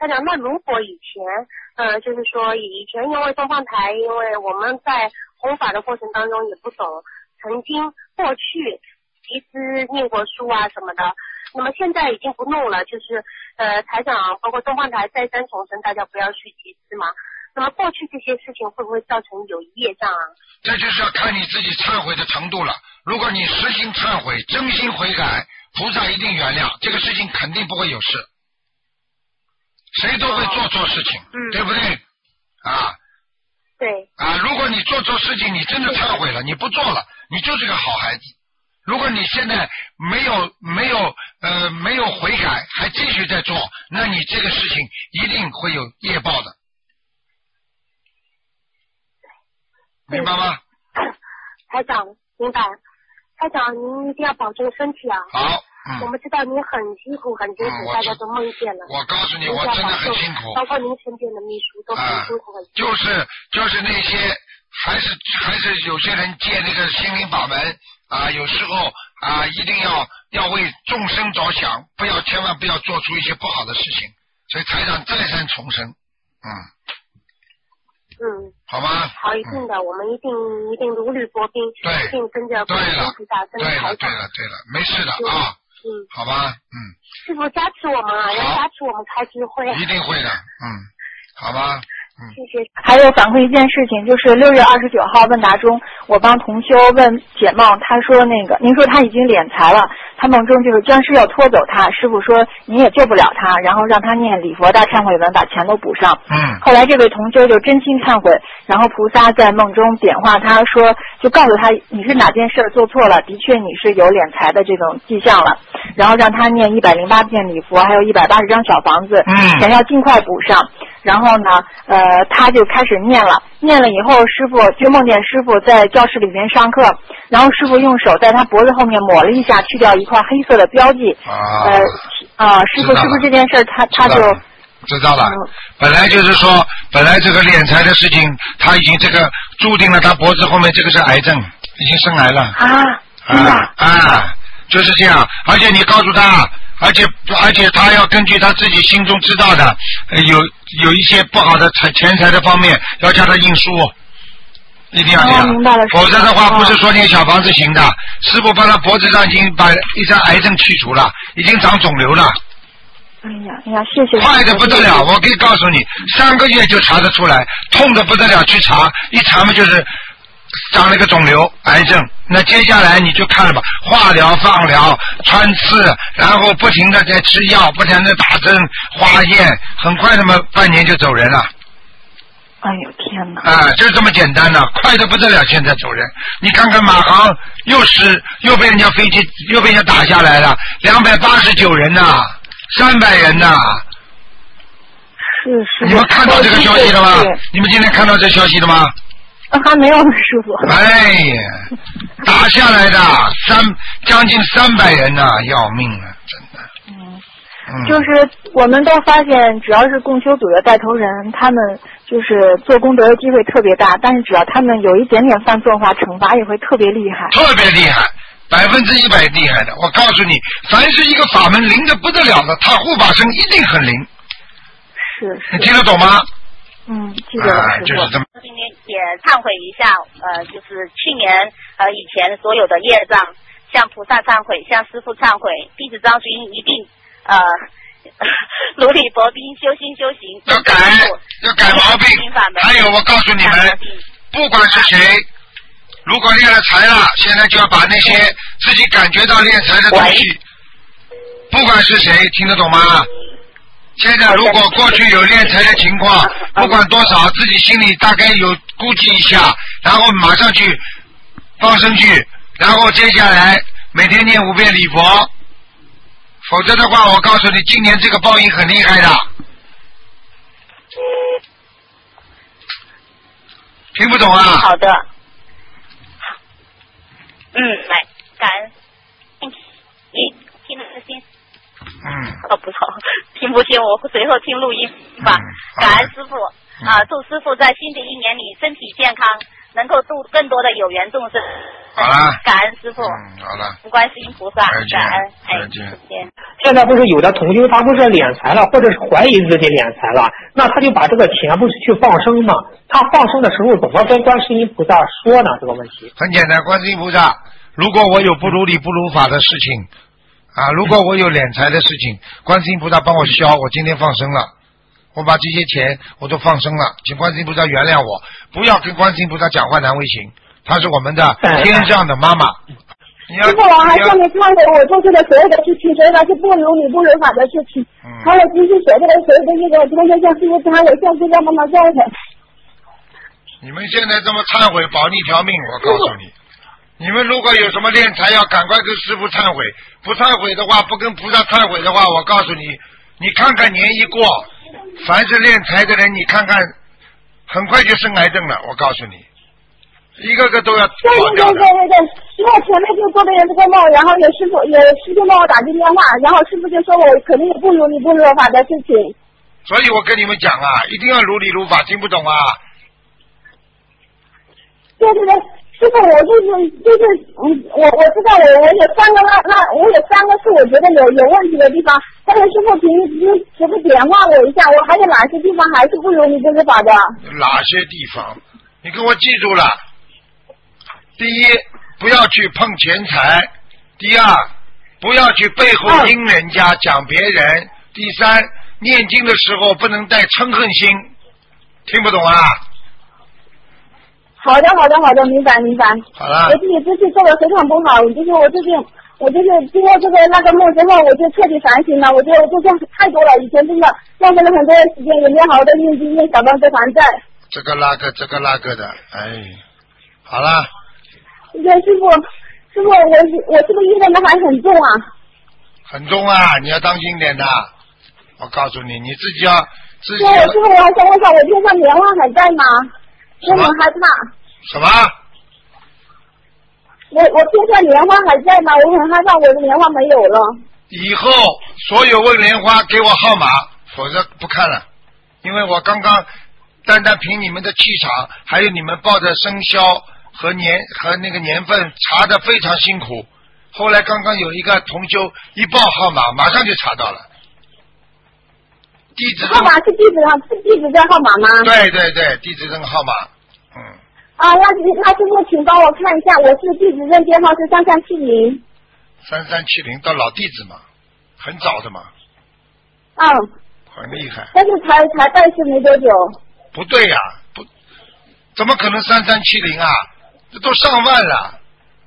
台长，那如果以前，就是说以前因为东方台，因为我们在弘法的过程当中也不懂，曾经过去集资念过书啊什么的，那么现在已经不弄了，就是台长包括东方台再三重申大家不要去集资嘛。那么过去这些事情会不会造成有业障啊？ 这就是要看你自己忏悔的程度了。如果你实心忏悔，真心悔改，菩萨一定原谅，这个事情肯定不会有事。谁都会做错事情，对不对？啊， 对。 啊，如果你做错事情，你真的忏悔了，你不做了，你就是个好孩子。如果你现在没有悔改，还继续在做，那你这个事情一定会有业报的。明白吗？ 台长，明白。台长，您一定要保重身体啊。 好。 我们知道您很辛苦，很辛苦，大家都梦见了。 我告诉你，我真的很辛苦。 包括您身边的秘书都很辛苦，很辛苦。 就是那些还是有些人借那个心灵法门啊，有时候啊一定要为众生着想，千万不要做出一些不好的事情。所以台长再三重申，好吗？ 好，一定的，我们一定如履薄冰，一定跟着观世音菩萨，跟着台长。 对了，没事的啊。好吧， 师父加持我们啊，要加持我们开智慧。 一定会的，好吧。 谢谢。 还有反馈一件事情，就是6月29号问答中，我帮同修问解梦，他说您说他已经敛财了，他梦中就是僵尸要拖走他，师父说你也救不了他，然后让他念礼佛大忏悔文把钱都补上。后来这位同修就真心忏悔，然后菩萨在梦中点化他说，就告诉他你是哪件事做错了，的确你是有敛财的这种迹象了，然后让他念108遍礼佛，还有180张小房子，钱要尽快补上。然后呢，他就开始念了以后，师父就梦见师父在教室里面上课，然后师父用手在他脖子后面抹了一下，去掉一块黑色的标记。师父是不是这件事他就知道了？本来就是说，本来这个敛财的事情，他已经这个注定了，他脖子后面这个是癌症，已经生癌了。就是这样，而且你告诉他。而且他要根据他自己心中知道的，有一些不好的钱财的方面，要叫他印书，一定要这样。 明白了。 否则的话，不是说念小房子行的。师父帮他脖子上已经把一张癌症去除了，已经长肿瘤了。 哎呀，谢谢。 快的不得了，我可以告诉你，3个月就查得出来，痛的不得了，去查一查嘛就是长了一个肿瘤癌症。那接下来你就看了吧，化疗、放疗、穿刺，然后不停的在吃药，不停的打针、化验，很快那么半年就走人了。 哎呦天哪！ 就这么简单了，快的不得了，现在走人。你看看马航又被人家飞机又被人家打下来了，289人呐，300人呐。 是。 你们看到这个消息了吗？你们今天看到这消息了吗？ 还没有呢，师傅。 哎呀，打下来的将近300人呐，要命了，真的。 就是我们都发现，只要是共修组的带头人，他们就是做功德的机会特别大，但是只要他们有一点点犯错的话，惩罚也会特别厉害。 特别厉害，100%厉害的。我告诉你，凡是一个法门灵的不得了的，他护法神一定很灵。 是。 你听得懂吗？ 记得了，师傅。 今天也忏悔一下，就是去年和以前所有的业障，向菩萨忏悔，向师父忏悔，弟子张巡一定如履薄冰，修心修行， 要改毛病。还有，我告诉你们，不管是谁，如果练了财了，现在就要把那些自己感觉到练财的东西，不管是谁，听得懂吗？现在如果过去有敛财的情况，不管多少，自己心里大概有估计一下，然后马上去放生去，然后接下来每天念5遍礼佛，否则的话，我告诉你，今年这个报应很厉害的。听不懂啊？ 好的。来，感恩。听得清。不错，听不清，我随后听录音吧。感恩师父祝师父在新的一年里身体健康， 能够度更多的有缘众生。 好了， 感恩师傅。 好了。 观世音菩萨，感恩。 再见。 现在不是有的同修他不是敛财了，或者是怀疑自己敛财了，那他就把这个钱不是去放生吗？他放生的时候怎么跟观世音菩萨说呢？这个问题很简单，观世音菩萨，如果我有不如理不如法的事情啊，如果我有敛财的事情，观世音菩萨帮我消，我今天放生了，我把这些钱我都放生了，请观世音菩萨原谅我，不要跟观世音菩萨讲话难为情，他是我们的天上的妈妈。 师傅，我还向你忏悔我做出的所有的事情，所有的是不如理不如法的事情，还有继续所做的所有的这个，同学向师傅忏悔，向师傅妈妈忏悔。 你们现在这么忏悔，保你条命，我告诉你。你们如果有什么敛财，要赶快跟师傅忏悔，不忏悔的话，不跟菩萨忏悔的话，我告诉你，你看看年一过，凡是敛财的人，你看看，很快就生癌症了，我告诉你。一个个都要跑掉的。 对，因为前面就做的这个梦，然后有师傅帮我打进电话，然后师傅就说我肯定也不如理不如法的事情。 所以我跟你们讲啊，一定要如理如法，听不懂啊？ 对，师傅，我我知道我有三个我有三个是我觉得有问题的地方，但是师傅请师傅点化我一下，我还有哪些地方还是不如理不如法的？ 哪些地方？你给我记住了。第一，不要去碰钱财；第二，不要去背后阴人家讲别人；第三，念经的时候不能带嗔恨心。听不懂啊？ 好的，明白。 好了。 我自己之前做的非常不好，我就是经过这个那个梦之后，我就彻底反省了，我觉得我做错太多了，以前真的浪费了很多的时间，也没有好好的念经念小房子还债。 这个那个的，好了。 对，师傅，我这个业障的还很重啊。 很重啊，你要当心点的。我告诉你，你自己要。对， 师傅，我还想问一下，我天上莲花还在吗？我很害怕。 什么？ 我天上莲花还在吗？我很害怕我的莲花没有了。 以后所有问莲花给我号码，否则不看了。因为我刚刚单凭你们的气场，还有你们报的生肖和那个年份查的非常辛苦，后来刚刚有一个同修一报号码，马上就查到了。地址号码是地址证号码吗？ 对，地址证号码。 那师傅请帮我看一下，我是地址证编号是3370。 3370到老地址嘛，很早的嘛。很厉害。 但是才拜师没多久。不对呀，怎么可能3370啊？这都上万了。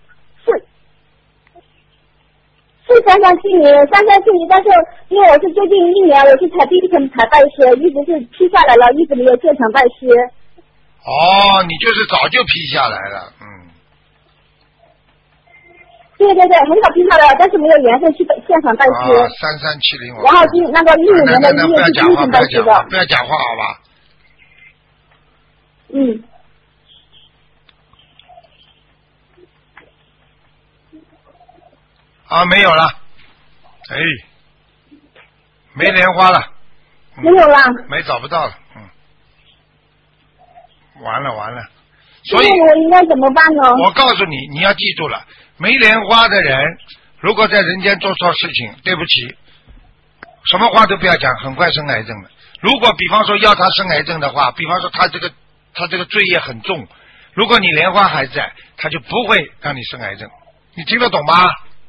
是3370，但是因为我是最近1年，我是才第一层才拜师，一直是批下来了，一直没有现场拜师。 你就是早就批下来了， 对，很早批下来了，但是没有缘分去现场拜师。 3370。 然后那个15年的1月是第一层拜师的。 不要讲话，好吧？没有了，没莲花了， 没有了， 没找不到了，完了， 所以我应该怎么办呢？ 我告诉你，你要记住了，没莲花的人，如果在人间做错事情，对不起，什么话都不要讲，很快生癌症的。如果比方说要他生癌症的话，比方说他这个罪业很重，如果你莲花还在，他就不会让你生癌症，你听得懂吗？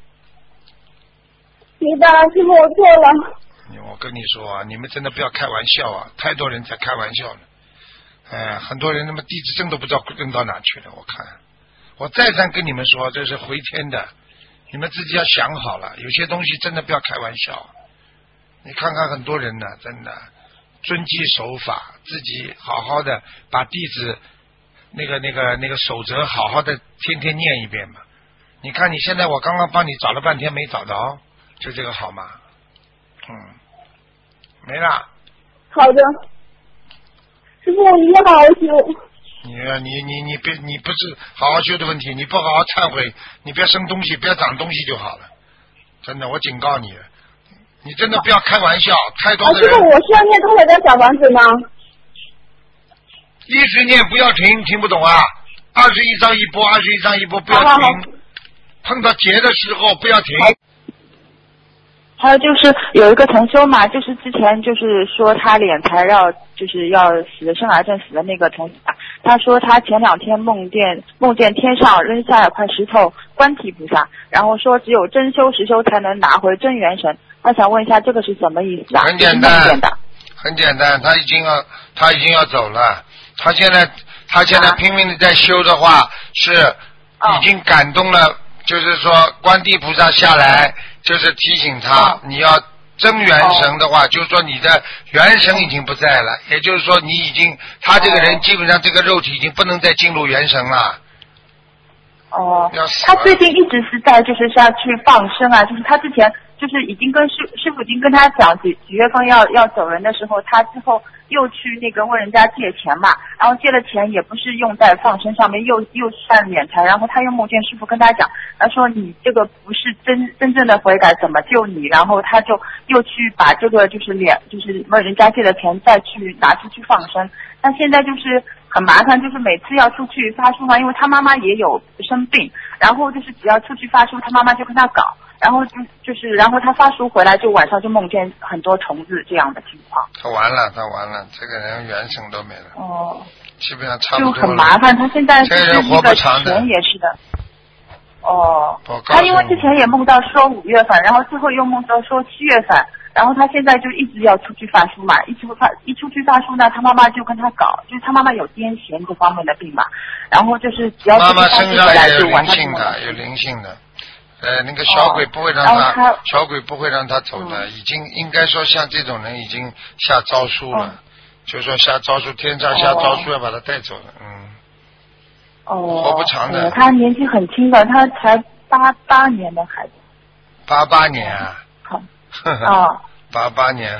明白了，师傅，我错了。 我跟你说啊，你们真的不要开玩笑啊，太多人在开玩笑了。很多人他妈地址证都不知道扔到哪去了。我再三跟你们说，这是回天的，你们自己要想好了。有些东西真的不要开玩笑。你看看很多人呢，真的遵纪守法，自己好好的把地址那个守则好好的天天念一遍嘛。你看你现在我刚刚帮你找了半天没找到，就这个好吗？没了。 好的，师傅，我一定好好修。 你不是好好修的问题，你不好好忏悔，你不要生东西，不要长东西就好了。真的，我警告你了，你真的不要开玩笑，太多的人。 师傅，我需要念多少张小房子呢？ 一直念不要停，听不懂啊？ 21张一波，21张一波，不要停。碰到结的时候不要停。 还有就是有一个同修嘛，就是之前就是说他敛财要死生癌症死的那个同修，他说他前2天梦见天上扔下了块石头观体菩萨，然后说只有真修实修才能拿回真元神。他想问一下这个是什么意思啊？ 很简单，很简单，他已经要走了。他现在拼命的在修的话，是已经感动了，就是说观地菩萨下来，就是提醒他，你要真元神的话，就是说你的元神已经不在了，也就是说你已经，他这个人基本上这个肉体已经不能再进入元神了。 他最近一直是在就是下去放生啊，就是他之前就是已经跟师父已经跟他讲几月份要走人的时候，他之后又去那个问人家借钱嘛，然后借了钱也不是用在放生上面，又算敛财，然后他又梦见师父跟他讲，他说你这个不是真正的悔改，怎么救你？然后他就又去把这个就是问人家借的钱再去拿出去放生。那现在就是很麻烦，就是每次要出去发书嘛，因为他妈妈也有生病，然后就是只要出去发书，他妈妈就跟他搞，然后然后他发书回来就晚上就梦见很多虫子这样的情况。 他完了，这个人元神都没了。基本上差不多了。 就很麻烦，他现在就是那个钱也是的。他因为之前也梦到说5月份，然后最后又梦到说7月份。然后他现在就一直要出去发书嘛，一出去发书呢，他妈妈就跟他搞，就是他妈妈有癫痫这方面的病嘛，然后就是只要妈妈身上也有灵性的，那个小鬼不会让小鬼不会让他走的，已经应该说像这种人已经下诏书了，就是说下诏书，天上下诏书要把他带走的，活不长的。 他年纪很轻的，他才88年的孩子。 88年啊。88年。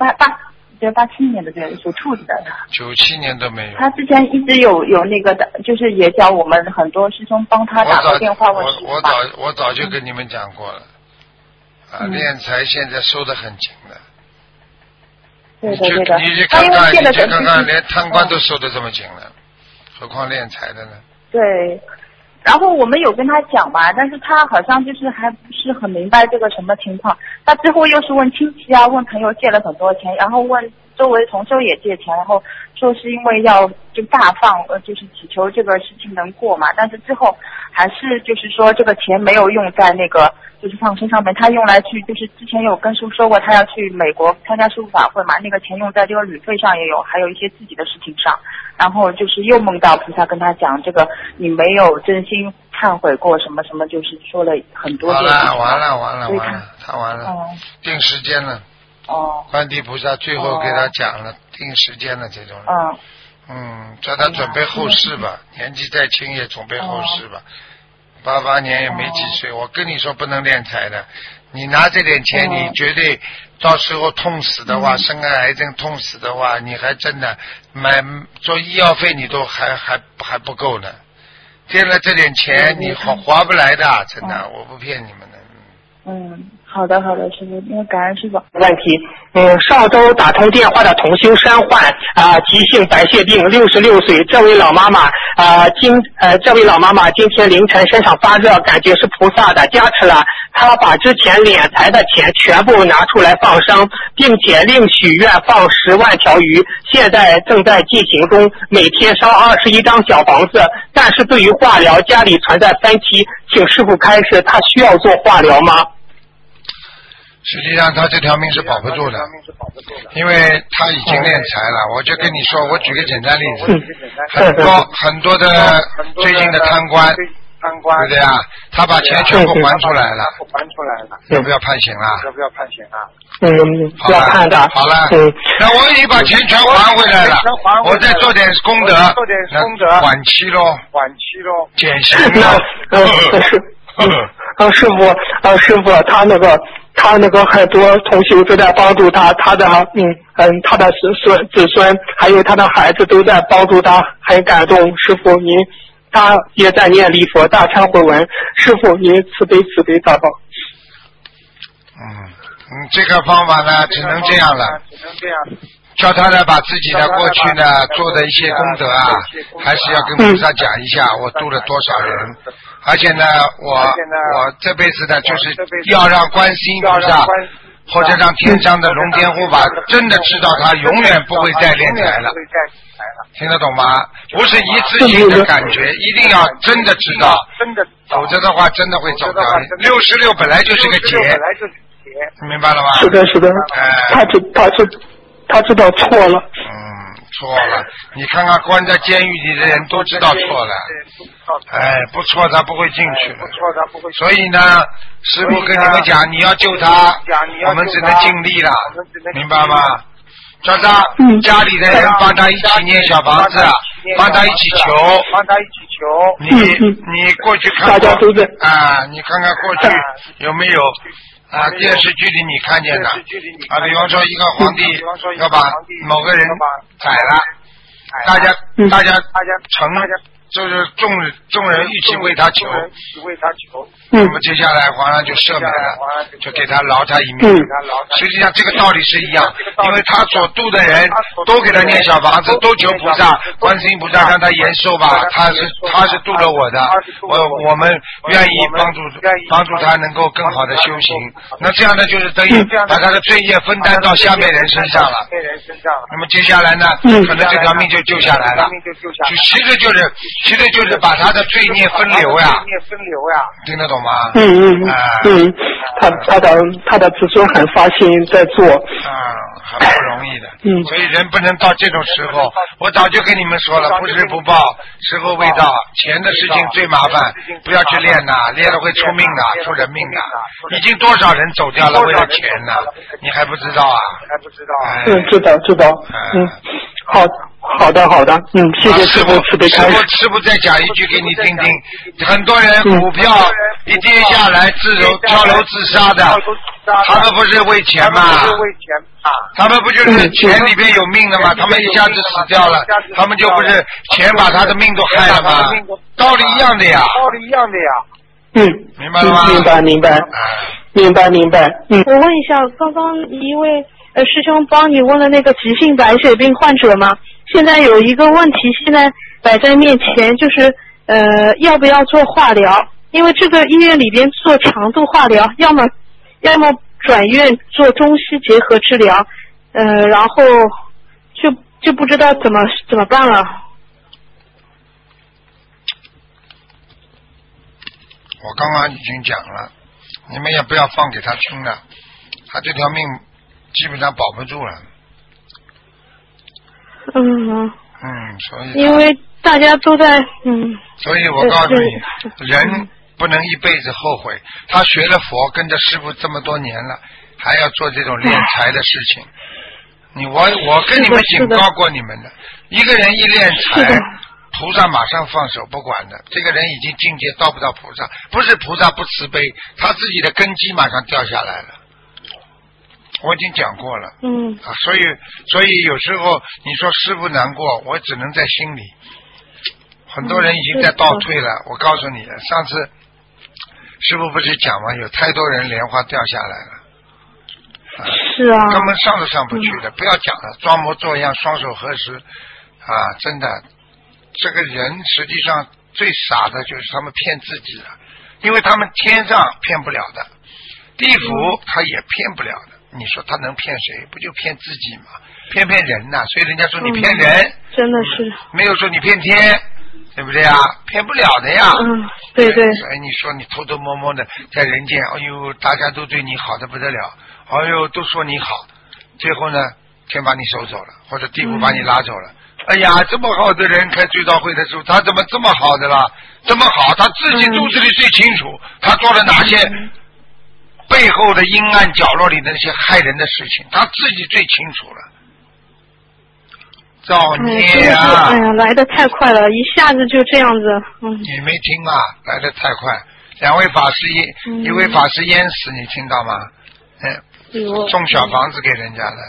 87年的对，属兔子的。 97年都没有。 他之前一直有那个的，就是也叫我们很多师兄帮他打过电话问事。 我早就跟你们讲过了，敛财现在收得很紧的。 对的。 你去看看，连贪官都收得这么紧了，何况敛财的呢？ 对。然后我们有跟他讲吧，但是他好像就是还不是很明白这个什么情况。他之后又是问亲戚啊，问朋友借了很多钱，然后问周围同修也借钱，然后说是因为要就大放，就是祈求这个事情能过嘛。但是之后还是就是说这个钱没有用在那个就是放生上面，他用来去就是之前有跟师父说过，他要去美国参加师父法会嘛，那个钱用在这个旅费上也有，还有一些自己的事情上。然后就是又梦到菩萨跟他讲，这个你没有真心忏悔过什么什么，就是说了很多遍。 完了，他完了，定时间了。观地菩萨最后给他讲了，定时间了这种人。叫他准备后事吧，年纪再轻也准备后事吧。88年也没几岁，我跟你说不能敛财的，你拿这点钱，你绝对到时候痛死的话，生个癌症痛死的话，你还真的做医药费你都还不够呢。借了这点钱你划不来的，真的，我不骗你们的。 好的，师傅，因为感恩师傅。 问题，上周打通电话的同修山患急性白血病，66岁，这位老妈妈今天凌晨身上发热，感觉是菩萨的加持了，她把之前敛财的钱全部拿出来放生，并且另许愿放10万条鱼，现在正在进行中，每天烧21张小房子。但是对于化疗，家里存在3期，请师父开示，她需要做化疗吗？ 实际上他这条命是保不住的，因为他已经敛财了。我就跟你说，我举个简单例子，很多的最近的贪官，对不对啊？他把钱全部还出来了，要不要判刑啊？ 要判的。 好了，那我已经把钱全还回来了，我再做点功德，缓期咯，减刑了。 师傅，他那个很多同修都在帮助他，他的子孙还有他的孩子都在帮助他，很感动。师傅他也在念礼佛大忏悔文，师傅您慈悲大宝。 这个方法呢只能这样了， 叫他呢把自己的过去呢做的一些功德啊，还是要跟菩萨讲一下，我度了多少人。而且呢，我这辈子呢，就是要让观世音菩萨或者让天上的龙天护法真的知道他永远不会再敛财了。听得懂吗？不是一次性的感觉，一定要真的知道，否则的话真的会走掉。66本来就是个劫，明白了吗？ 是的，是的，他知道错了。 错了，你看看关在监狱里的人都知道错了，不错他不会进去了。所以呢，师父跟你们讲，你要救他，我们只能尽力了，明白吗？叫他家里的人帮他一起念小房子，帮他一起求。你过去看过你看看过去有没有电视剧里你看见的比方说一个皇帝要把某个人宰了，大家就是众人一起为他求，那么接下来皇上就赦免了，就给他饶他一命。实际上这个道理是一样，因为他所度的人都给他念小房子，都求菩萨观世音菩萨让他延寿吧，他是度了我的，我们愿意帮助他能够更好的修行。那这样呢，就是等于把他的罪业分担到下面人身上了。那么接下来呢，可能这条命就救下来了。其实就是把他的罪孽分流呀，听得懂吗？ 他的子孙很发心在做， 很不容易的。所以人不能到这种时候，我早就跟你们说了，不时不报，时候未到，钱的事情最麻烦，不要去练呐，练了会出命的，出人命的。已经多少人走掉了为了钱呐，你还不知道啊？ 知道。好的，谢谢师父慈悲开示。 师父再讲一句给你听听，很多人股票一跌下来跳楼自杀的，他们不是为钱吗？他们不就是钱里边有命的吗？他们一下子死掉了，他们就不是钱把他的命都害了吗？道理一样的呀。明白了吗？ 明白。 我问一下，刚刚一位师兄帮你问了那个急性白血病患者吗？现在有一个问题，现在摆在面前，就是要不要做化疗？因为这个医院里边做长度化疗，要么转院做中西结合治疗，然后就不知道怎么办了。 我刚刚已经讲了，你们也不要放给他听了，他这条命基本上保不住了。所以因为大家都在所以我告诉你，人不能一辈子后悔。他学了佛，跟着师父这么多年了，还要做这种敛财的事情。我跟你们警告过你们的，一个人一敛财，菩萨马上放手不管的。这个人已经境界到不到菩萨，不是菩萨不慈悲，他自己的根基马上掉下来了。我已经讲过了，所以有时候你说师父难过，我只能在心里。很多人已经在倒退了，我告诉你，上次师父不是讲吗？有太多人莲花掉下来了， 是啊， 根本上都上不去的。不要讲了，装模作样，双手合十真的，这个人实际上最傻的就是他们骗自己了，因为他们天上骗不了的，地府他也骗不了的。你说他能骗谁？不就骗自己吗？骗人呐！所以人家说你骗人， 真的是没有说你骗天，对不对啊？骗不了的呀。 对。 所以你说你偷偷摸摸的在人间，哎呦，大家都对你好的不得了，哎呦，都说你好，最后呢，天把你收走了，或者地府把你拉走了。哎呀，这么好的人开追悼会的时候，他怎么这么好的了？这么好，他自己肚子里最清楚，他做了哪些背后的阴暗角落里的那些害人的事情，他自己最清楚了。造孽啊！ 哎呀，来得太快了，一下子就这样子。 你没听啊？来得太快，两位法师一位法师淹死，你听到吗？送小房子给人家的。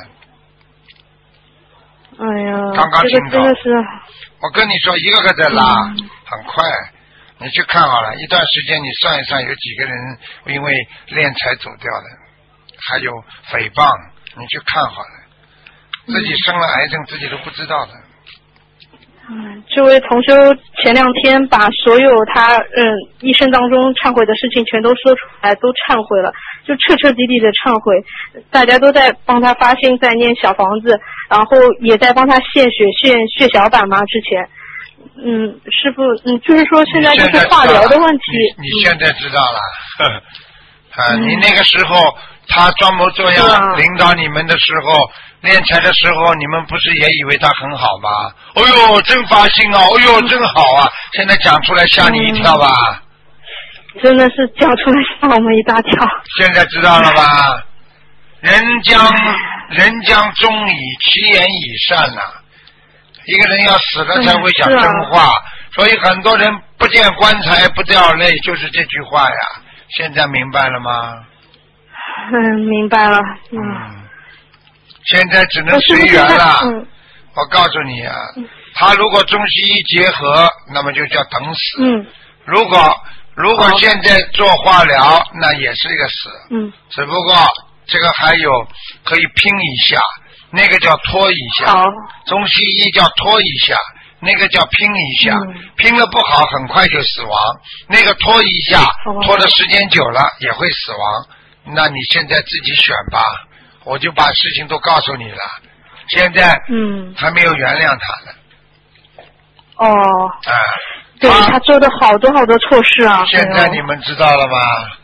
哎呀， 刚刚听到。 真的是。 我跟你说，一个个在拉，很快。你去看好了，一段时间你算一算，有几个人因为敛财走掉的，还有诽谤，你去看好了。 自己生了癌症自己都不知道的。 这位同修前2天把所有他一生当中忏悔的事情全都说出来，都忏悔了，就彻彻底底的忏悔。大家都在帮他发心，在念小房子，然后也在帮他献血小板嘛。之前，师父，就是说现在就是化疗的问题。 你现在知道了，你那个时候他装模作样领导你们的时候。练财的时候，你们不是也以为他很好吗？哎呦，真发心啊！哎呦，真好啊！现在讲出来吓你一跳吧？ 真的是讲出来吓我们一大跳。 现在知道了吧？人将终以其言以善啊！一个人要死了才会讲真话，所以很多人不见棺材不掉泪，就是这句话呀。现在明白了吗？ 明白了。 现在只能随缘了。我告诉你啊，他如果中西医结合，那么就叫等死。如果现在做化疗，那也是一个死。只不过这个还有可以拼一下，那个叫拖一下。中西医叫拖一下，那个叫拼一下。拼了不好，很快就死亡。那个拖一下，拖的时间久了也会死亡。那你现在自己选吧。我就把事情都告诉你了，现在还没有原谅他呢。 对，他做的好多错事啊。 现在你们知道了吗？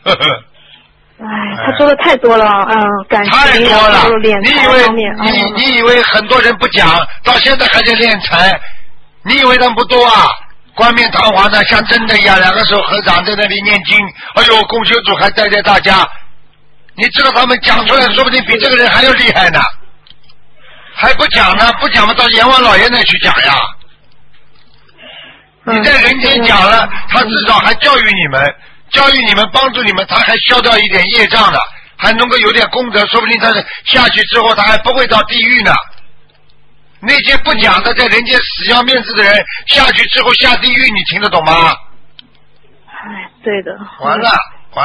他做的太多了，感情太多了。 你以为很多人不讲，到现在还在敛财？你以为他们不多啊？冠冕堂皇的，像真的一样，2个手合掌在那里念经。哎呦，供修组还带着大家。你知道他们讲出来，说不定比这个人还要厉害呢，还不讲呢？不讲嘛，到阎王老爷那去讲呀。你在人间讲了，他至少还教育你们，帮助你们，他还消掉一点业障的，还能够有点功德，说不定他下去之后他还不会到地狱呢。那些不讲的，在人间死要面子的人，下去之后下地狱，你听得懂吗？ 对的。 完了。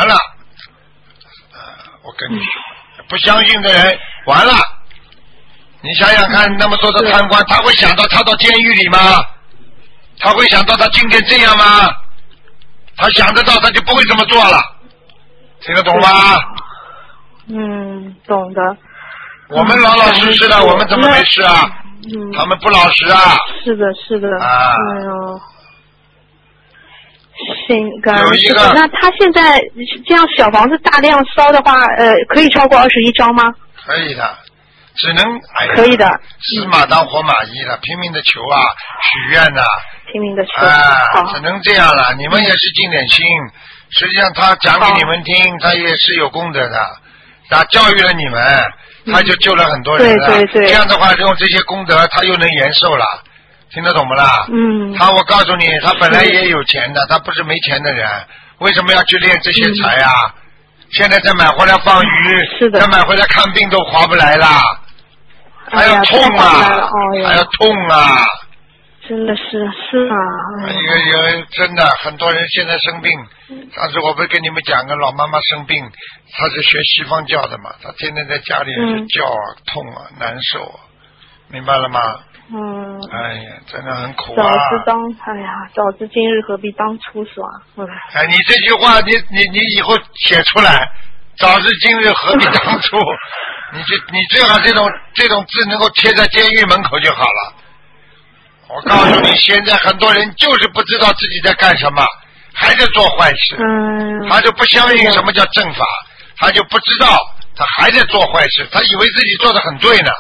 我跟你说，不相信的人完了。你想想看，那么多的贪官，他会想到他到监狱里吗？他会想到他今天这样吗？他想得到，他就不会这么做了。听得懂吗？ 懂的。 我们老老实实的，我们怎么没事啊？他们不老实啊。 是的。哎呦。 有一个， 那他现在这样小房子大量烧的话，可以超过21张吗？ 可以的，只能可以的。 死马当活马医了，拼命的求啊，许愿呐， 拼命的求只能这样了。你们也是尽点心，实际上他讲给你们听，他也是有功德的，他教育了你们，他就救了很多人了。对。这样的话，用这些功德，他又能延寿了。听得懂不啦？我告诉你，他本来也有钱的，他不是没钱的人，为什么要去练这些财啊？现在再买回来放鱼，再买回来看病都划不来了，还要痛啊，还要痛啊！ 真的是啊。 有真的很多人现在生病，上次我不是跟你们讲个老妈妈生病，她是学西方教的嘛，她天天在家里是叫啊，痛啊，难受啊，明白了吗？哎呀，真的很苦啊！ 早知今日何必当初耍。 你这句话，你以后写出来，早知今日何必当初。你最好这种字能够贴在监狱门口就好了。我告诉你，现在很多人就是不知道自己在干什么，还在做坏事。他就不相信什么叫正法，他就不知道，他还在做坏事，他以为自己做得很对呢。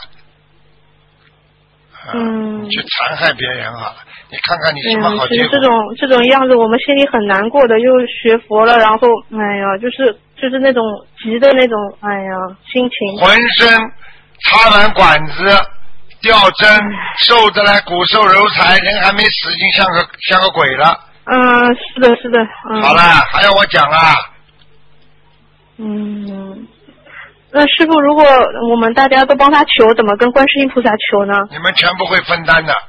去残害别人好了，你看看你什么好结果？ 这种样子，我们心里很难过的。又学佛了，然后就是那种急的那种，心情。 浑身插满管子，吊针，受得来骨瘦柔柴，人还没死，已经像个鬼了。 是的。 好了，还要我讲啊？ 那师父，如果我们大家都帮他求，怎么跟观世音菩萨求呢？ 你们全部会分担的。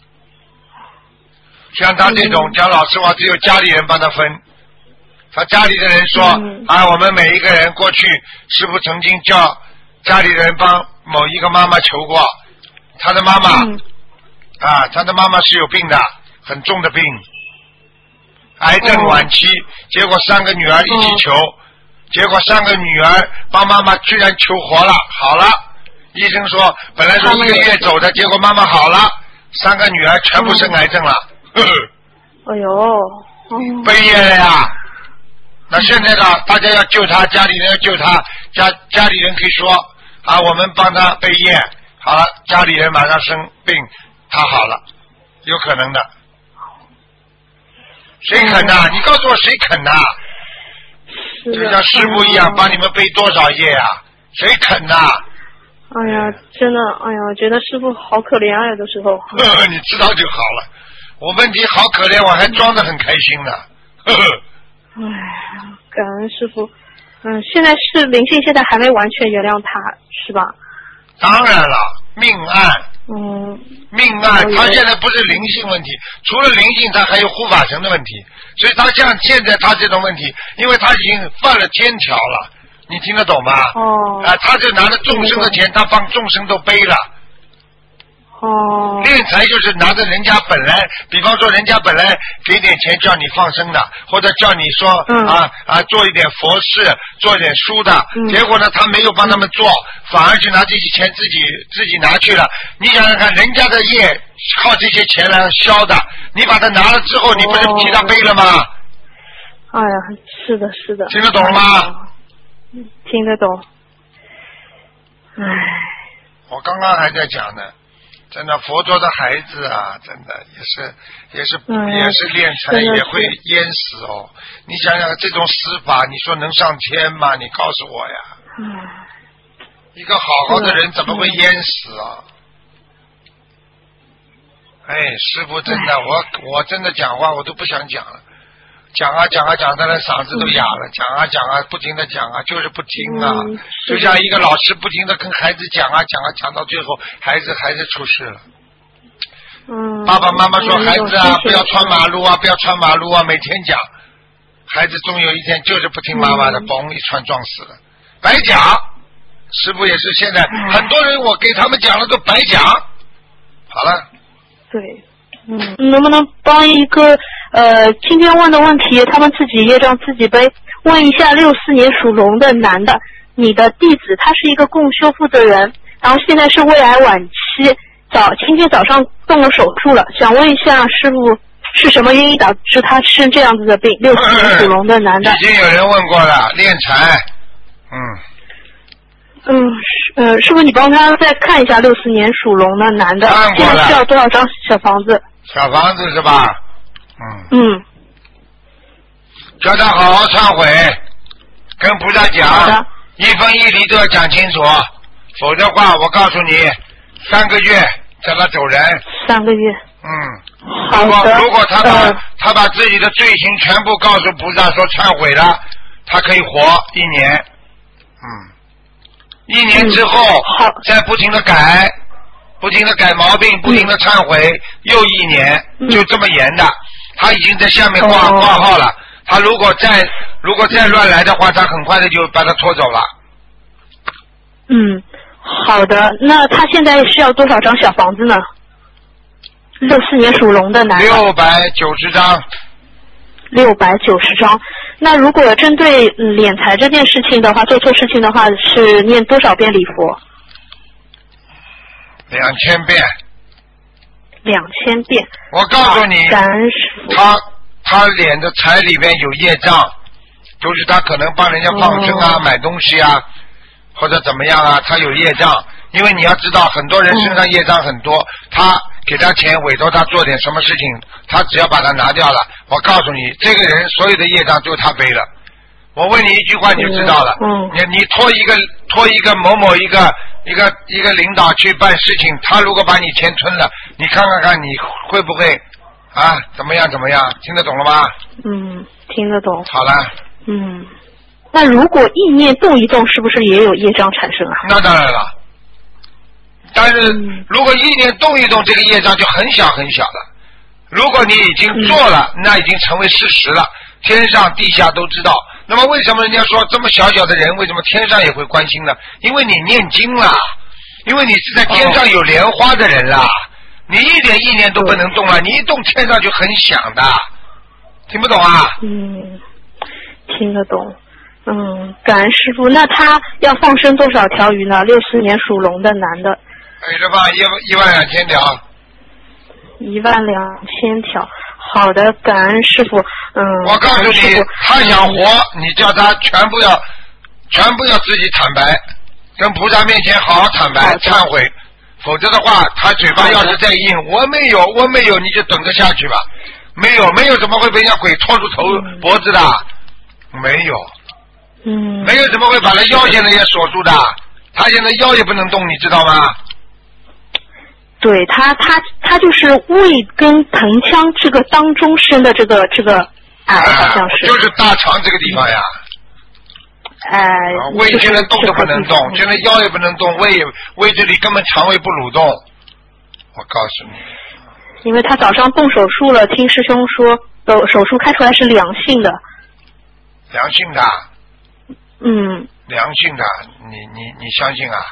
像他这种讲老实话，只有家里人帮他分。他家里的人说我们每一个人过去，师父曾经叫家里人帮某一个妈妈求过， 他的妈妈他的妈妈是有病的，很重的病，癌症晚期，结果3个女儿一起求，结果3个女儿帮妈妈居然求活了，好了。医生说本来说1个月走的，结果妈妈好了，3个女儿全部生癌症了。 哎呦， 悲业了呀！那现在呢，大家要救他，家里人要救他，家里人可以说我们帮他背业，好了，家里人马上生病，他好了，有可能的。谁肯呐？你告诉我谁肯呐？就像师傅一样，帮你们背多少业啊？谁肯呐？ 哎呀，真的，哎呀，我觉得师傅好可怜啊，有的时候。 你知道就好了。我问题好可怜，我还装得很开心呢。 哎，感恩师傅。现在是灵性，现在还没完全原谅他，是吧？ 当然了，命案。命案，他现在不是灵性问题，除了灵性，他还有护法神的问题。所以他像现在他这种问题，因为他已经犯了天条了。你听得懂吗？他就拿着众生的钱，他帮众生都背了。敛财就是拿着人家本来，比方说人家本来给点钱叫你放生的，或者叫你说做一点佛事，做一点书的，结果呢他没有帮他们做，反而去拿这些钱自己拿去了。你想想看，人家的业靠这些钱来消的，你把它拿了之后，你不是替他背了吗？ 哎呀，是的，是的。 听得懂了吗？ 听得懂。唉， 我刚刚还在讲呢。真的，佛陀的孩子啊，真的也是敛财，也会淹死哦。你想想这种死法，你说能上天吗？你告诉我呀。一个好好的人怎么会淹死啊？师父真的，我真的讲话我都不想讲了，讲的那嗓子都哑了，讲啊，不停的讲啊，就是不听啊，就像一个老师不停的跟孩子讲到最后，孩子出事了。爸爸妈妈说孩子啊，不要穿马路啊，每天讲，孩子终有一天就是不听妈妈的，嘣一穿撞死了，白讲。师父也是现在很多人我给他们讲了都白讲。好了。 对。能不能帮一个今天问的问题，他们自己业障自己背？问一下64年属龙的男的，你的弟子，他是一个共修负责人，然后现在是胃癌晚期，今天早上动了手术了，想问一下师傅是什么原因导致他生这样子的病？64年属龙的男的。 已经有人问过了，敛财。 师傅你帮他再看一下64年属龙的男的，现在需要多少张小房子？ 小房子是吧？叫他好好忏悔，跟菩萨讲，一分一厘都要讲清楚，否则的话，我告诉你，3个月叫他走人。 3个月。 好的。如果他把自己的罪行全部告诉菩萨说忏悔了，他可以活1年。1年之后，再不停的改毛病，不停的忏悔，又1年，就这么严的。他已经在下面挂号了。他如果再乱来的话，他很快的就把他拖走了。 好的。那他现在需要多少张小房子呢？64年属龙的男的。 690张。 690张。那如果针对敛财这件事情的话，做错事情的话，是念多少遍礼佛 ？2000遍。 2000遍。 我告诉你， 感恩师父。 他敛的财里面有业障，就是他可能帮人家放生啊、买东西啊，或者怎么样啊，他有业障。因为你要知道，很多人身上业障很多，他给他钱委托他做点什么事情，他只要把它拿掉了，我告诉你，这个人所有的业障就他背了。我问你一句话你就知道了。你拖一个某一个领导去办事情，他如果把你钱吞了，你看看你会不会怎么样？听得懂了吗？ 听得懂。 好了。 那如果意念动一动，是不是也有业障产生啊？ 那当然了。但是如果意念动一动，这个业障就很小很小了。如果你已经做了，那已经成为事实了，天上地下都知道。那么为什么人家说这么小小的人，为什么天上也会关心呢？因为你念经了， 因为你是在天上有莲花的人啦，你一点意念都不能动了，你一动天上就很响的，听不懂啊？ 听得懂。感恩师父。那他要放生多少条鱼呢？60年属龙的男的。 给他放12000条。 12000条。好的，感恩师父。 我告诉你，他想活，你叫他全部要自己坦白，跟菩萨面前好好坦白忏悔，否则的话，他嘴巴要是再硬，我没有，你就等着下去吧。没有怎么会被人家鬼拖住脖子的？没有。没有怎么会把他腰现在也锁住的？他现在腰也不能动，你知道吗？ 对，他就是胃跟盆腔这个当中生的这个癌，好像是。 就是大肠这个地方呀。胃现在动都不能动，现在腰也不能动，胃这里根本肠胃不蠕动。我告诉你。 因为他早上动手术了，听师兄说，手术开出来是良性的。 良性的。良性的，你相信啊？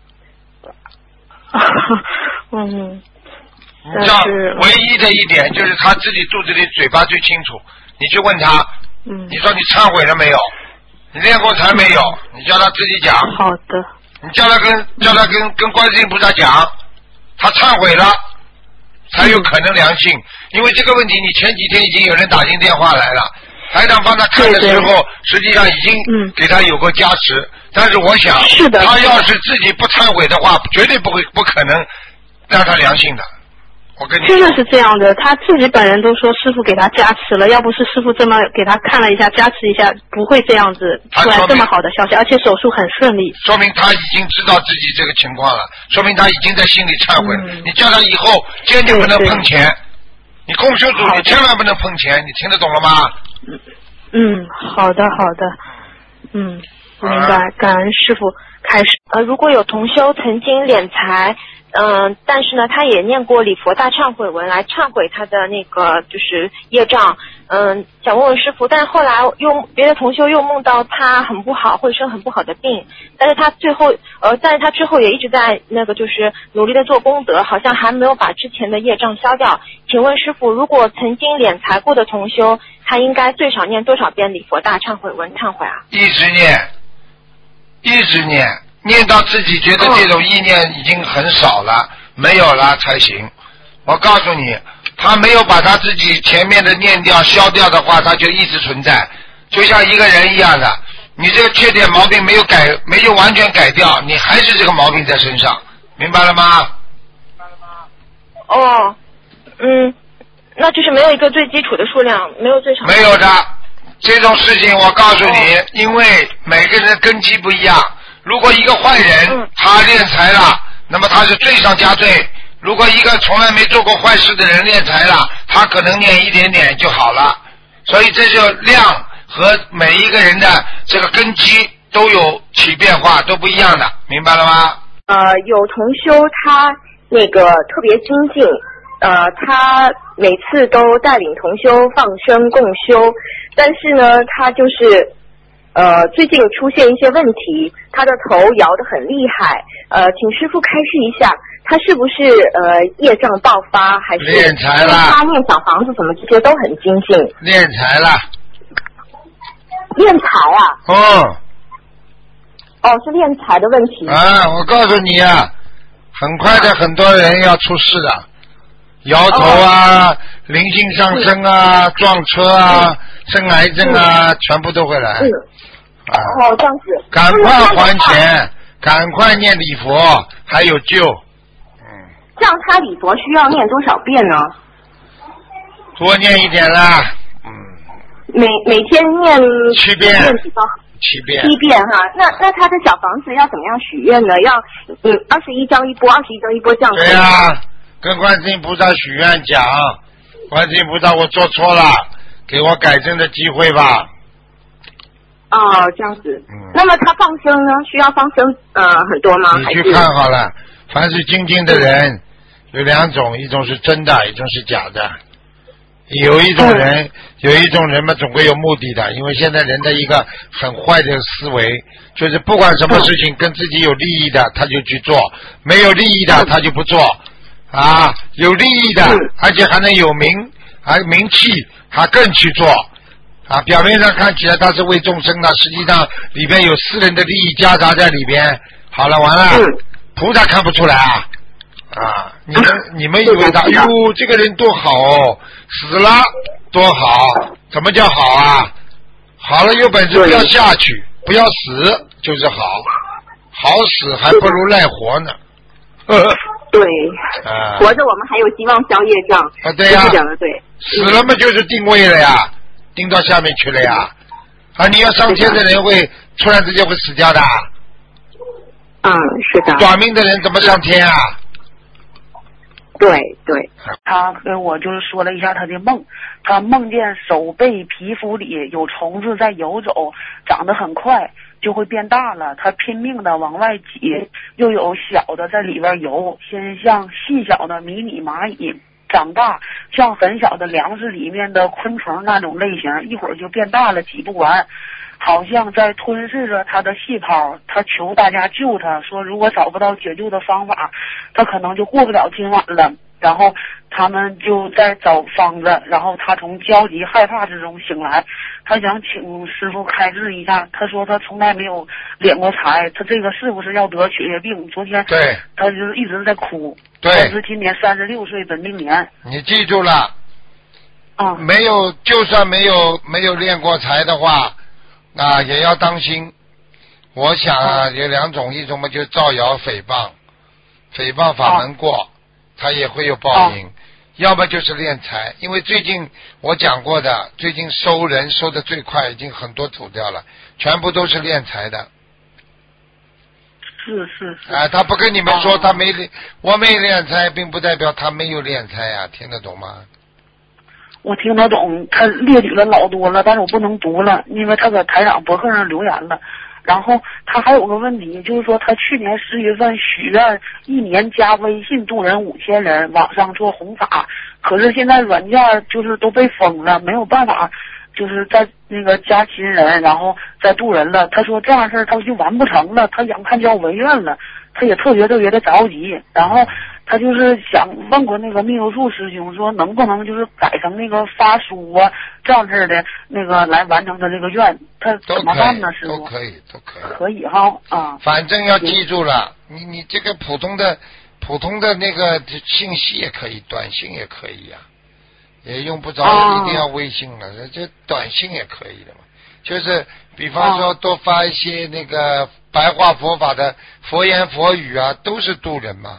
你知道唯一的一点就是他自己肚子里嘴巴最清楚，你去问他，你说你忏悔了没有？你练过财没有？你叫他自己讲。 好的。 你叫他跟观世音菩萨讲，他忏悔了，才有可能良性。因为这个问题，你前几天已经有人打进电话来了。台长帮他看的时候，实际上已经给他有过加持，但是我想，他要是自己不忏悔的话，绝对不可能让他良性的。我跟你真的是这样的，他自己本人都说师父给他加持了，要不是师父这么给他看了一下加持一下，不会这样子出来这么好的消息，而且手术很顺利。 说明他已经知道自己这个情况了，说明他已经在心里忏悔了。你叫他以后坚决不能碰钱，你共修组你千万不能碰钱，你听得懂了吗？ 好的，明白，感恩师父。开始如果有同修曾经敛财，但是呢，他也念过礼佛大忏悔文来忏悔他的那个就是业障，想问问师父，但是后来别的同修又梦到他很不好，会生很不好的病，但是他之后也一直在那个就是努力的做功德，好像还没有把之前的业障消掉。请问师父，如果曾经敛财过的同修，他应该最少念多少遍礼佛大忏悔文忏悔啊？ 一直念到自己觉得这种意念已经很少了，没有了才行。我告诉你，他没有把他自己前面的念掉消掉的话，他就一直存在，就像一个人一样的，你这个缺点毛病没有完全改掉，你还是这个毛病在身上，明白了吗？ 那就是没有一个最基础的数量，没有最少。 没有的，这种事情我告诉你，因为每个人的根基不一样。如果一个坏人他敛财了，那么他是罪上加罪。如果一个从来没做过坏事的人敛财了，他可能念一点点就好了。所以这就量和每一个人的这个根基都有起变化，都不一样的，明白了吗？ 有同修他那个特别精进，他每次都带领同修放生共修，但是呢，他就是最近出现一些问题，他的头摇得很厉害，请师父开示一下，他是不是业障爆发，还是敛财了？ 他念小房子什么这些都很精进。 敛财了。 敛财啊？是敛财的问题。 我告诉你啊，很快的很多人要出事的，摇头啊，灵性上升啊，撞车啊，生癌症啊，全部都会来。 这样子。 赶快还钱，赶快念礼佛，还有救。 这样他礼佛需要念多少遍呢？ 多念一点啦。 每天念 7遍。 7遍哈，那他的小房子要怎么样许愿呢？要21张一波，21张一波这样子。 对啊，跟观世音菩萨许愿讲，观世音菩萨我做错了，给我改正的机会吧。 这样子。那么他放生呢？需要放生很多吗？ 你去看好了，凡是精进的人有2种，一种是真的，一种是假的。 有一种人嘛，总归有目的的，因为现在人的一个很坏的思维，就是不管什么事情跟自己有利益的他就去做，没有利益的他就不做啊，有利益的而且还能有名气，他更去做啊。表面上看起来他是为众生的，实际上里边有私人的利益夹杂在里边。好了，完了，菩萨看不出来啊。啊，你们以为他，哟，这个人多好哦，死了多好，怎么叫好啊？好了有本事不要下去，不要死就是好，好死还不如赖活呢。 对，活着我们还有希望消业障。 啊，对呀， 讲的对。 死了嘛就是定位了呀，定到下面去了呀。啊，你要上天的人会突然之间会死掉的。 嗯，是的。 短命的人怎么上天啊？ 对对， 他跟我就是说了一下他的梦，他梦见手背皮肤里有虫子在游走，长得很快就会变大了，他拼命的往外挤，又有小的在里边游，先像细小的迷你蚂蚁，长大像很小的粮食里面的昆虫那种类型，一会儿就变大了，挤不完，好像在吞噬着他的细胞。他求大家救他，说如果找不到解救的方法，他可能就过不了今晚了。然后他们就在找方子，然后他从焦急害怕之中醒来，他想请师父开示一下。他说他从来没有敛过财，他这个是不是要得血液病？昨天对他就一直在哭。 对， 他是今年36岁本命年。 你记住了啊， 没有，就算没有练过财的话啊，也要当心。我想啊，有两种，一种嘛就造谣诽谤法门过，他也会有报应。要么就是敛财，因为最近我讲过的，最近收人收的最快，已经很多走掉了，全部都是敛财的。 是。 啊，他不跟你们说他没我没敛财，并不代表他没有敛财呀，听得懂吗？ 我听得懂，他列举了老多了，但是我不能读了，因为他搁台长博客上留言了。然后他还有个问题，就是说他去年10月份许愿1年加微信度人5000人，网上做弘法，可是现在软件就是都被封了，没有办法就是在那个加新人，然后再度人了。他说这样事儿他就完不成了，他眼看就要违愿了，他也特别的着急。然后他就是想问过那个密友术师兄，说能不能就是改成那个发书啊这样式的那个来完成他这个愿，他怎么办呢？师傅？ 都可以。 可以哈啊。 反正要记住了，你这个普通的那个信息也可以，短信也可以啊，也用不着一定要微信了，这短信也可以的嘛。就是比方说多发一些那个白话佛法的佛言佛语啊，都是度人嘛。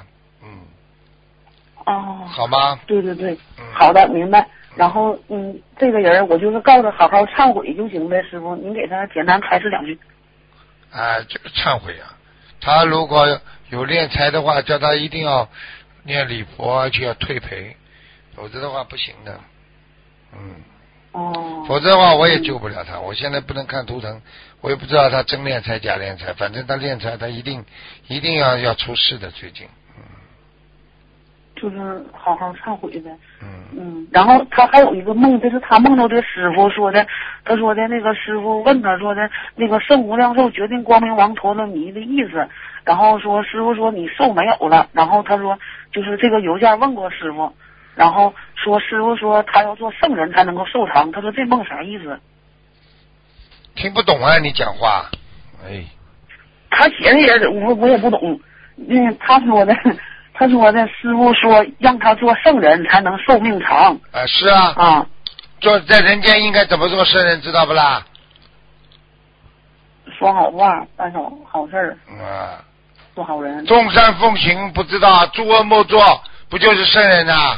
好吗？ 对，好的，明白。然后这个人我就是告诉他好好忏悔就行呗，师傅您给他简单开示2句。 这个忏悔啊，他如果有敛财的话，叫他一定要念礼佛，而且要退赔，否则的话不行的。否则的话我也救不了他。我现在不能看图腾，我也不知道他真敛财假敛财，反正他敛财他一定要出事的。最近就是好好忏悔呗。然后他还有一个梦，这是他梦到的师傅说的，他说的那个师傅问他说的那个圣无量寿决定光明王陀罗尼的意思，然后说师傅说你寿没有了，然后他说就是这个邮件问过师傅，然后说师傅说他要做圣人才能够寿长，他说这梦啥意思？ 听不懂啊，你讲话。 他写的也我也不懂。他说的师傅说让他做圣人才能寿命长。 是啊。做在人间应该怎么做圣人知道不啦？ 说好话，办好事儿。做好人。 众善奉行不知道，诸恶莫作，不就是圣人啊？